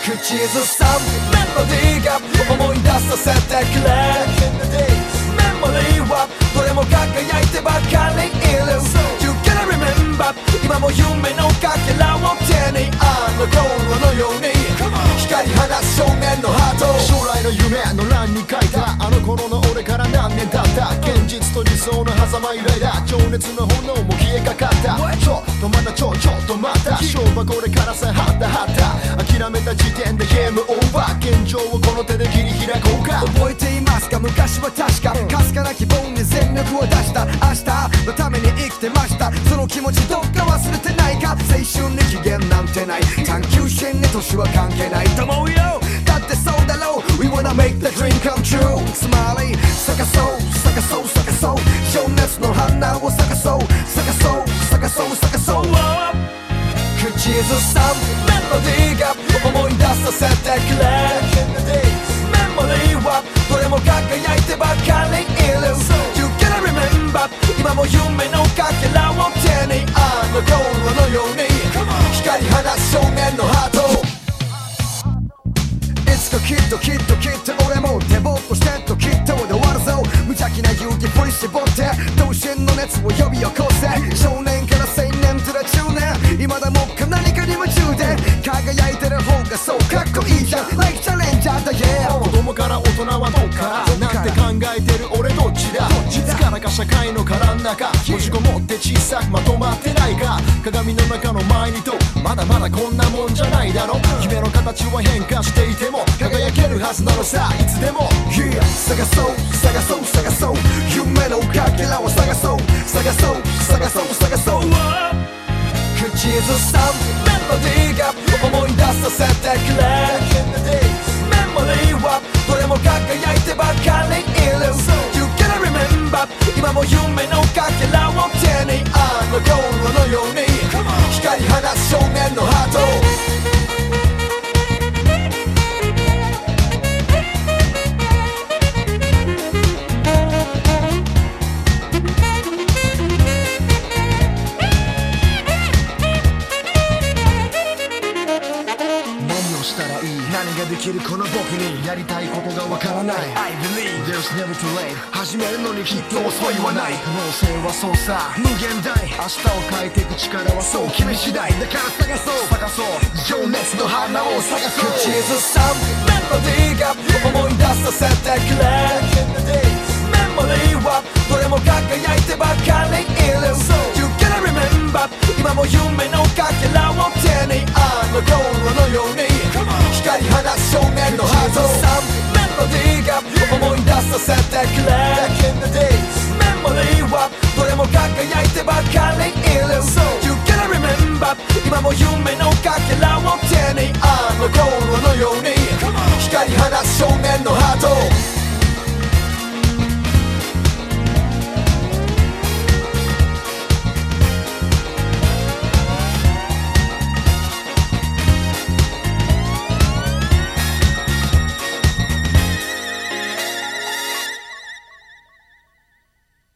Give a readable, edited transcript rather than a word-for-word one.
口ずさむメロディーが思い出させてくれメモリーはどれも輝いてばかりいる You gotta remember 今も夢のかけらを手にあの頃のように光り放つ少年のハート将来の夢の欄に書いたあの頃の俺から何年経った現実と理想の狭間揺れだ情熱の炎も消えかかったちょっとまだちょっとまた勝負はこれからさはったはった諦めた時点でゲームオーバー現状をこの手で切り開こうか覚えていますか昔は確かかすかな希望に全力を出した明日のために生きてましたその気持ちどっか忘れてないか青春に期限なんてない探求心に年は関係ないと思うよだってそうだろう We wanna make the dream come true スマイリー探そう探そう探そう情熱の花を探そう探そう探そう探そう口ずさむメロディーが思い出させてくれメモリーはどれも輝いてばかりいる You gotta remember 今も夢のかけらを手にあの頃のように光り放つ少年のハートいつかきっと俺も手ぼっとしてときっとで終わるぞ無邪気な勇気振り絞って同心の熱を呼び起こせ少年から青年ずら中年今だもっか何かに夢中で輝いてる方がそうかっこいいじゃん Like チャレンジャーだ yeah 子供から大人はどっからなんて考えてる俺どっちだいつからか社会の殻の中閉じこもって小さくまとまってないか鏡の中の前にとまだまだこんなもんじゃないだろ夢の形は変化していても輝けるはずなのさいつでも Yeah 探そう探そう探そう夢のかけらを探そう探そう探そう探そう口ずさむメロディーが思い出させてくれメモリーはどれも輝いてばかりいる You gotta remember 今も夢のかけらを手にあの頃のように光り放つ少年のハート何ができるこの僕にやりたいことがわからない I believe There's never too late 始めるのにきっと遅いはない可能性はそうさ無限大明日を変えていく力はそう君次第だから探そう情熱の花を探そう口ずさむメロディーが思い出させてくれメモリーはどれも輝いてばかりいる You gotta remember 今も夢のかけらを手にあの頃のように光り放つ少年のハートメロディーが思い出させてくれ